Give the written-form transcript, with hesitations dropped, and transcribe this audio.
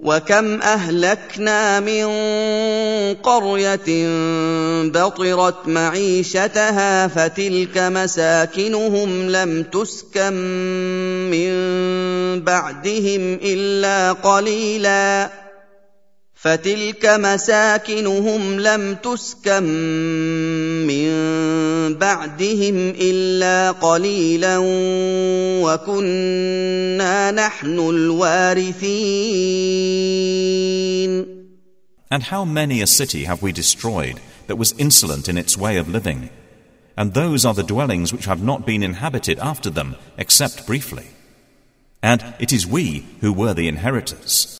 وكم أهلكنا من قرية بطرت معيشتها فتلك مساكنهم لم تسكن من بعدهم إلا قليلا وكنا نحن الوارثين. And how many a city have we destroyed that was insolent in its way of living? And those are the dwellings which have not been inhabited after them, except briefly. And it is we who were the inheritors.